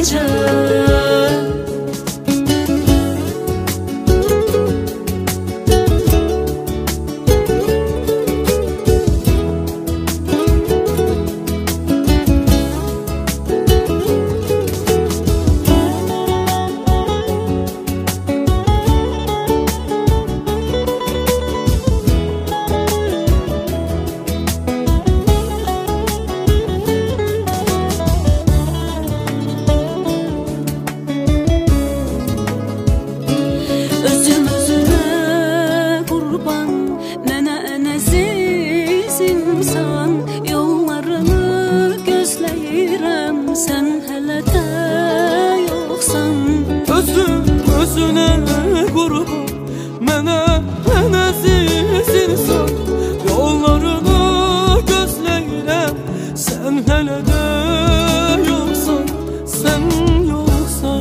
deneyeceğim. İnsan yollarını gözləyirəm, sən hələ də yoxsan. Özünə qurban, mənə əziz insan, yollarını gözləyirəm, sən hələ də yoxsan, sən yoxsan.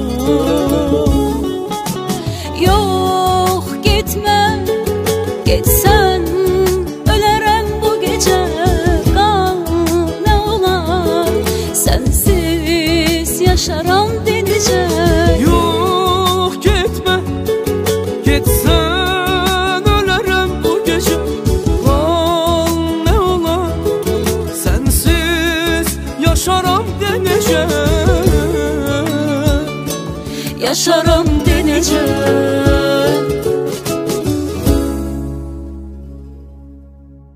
Yox, getmə, getsən yaşaram deneyeceğim. Yox getmə, getsən ölərəm bu gecə. Qal nə olar, sənsiz yaşaram deneyeceğim. Yaşaram deneyeceğim.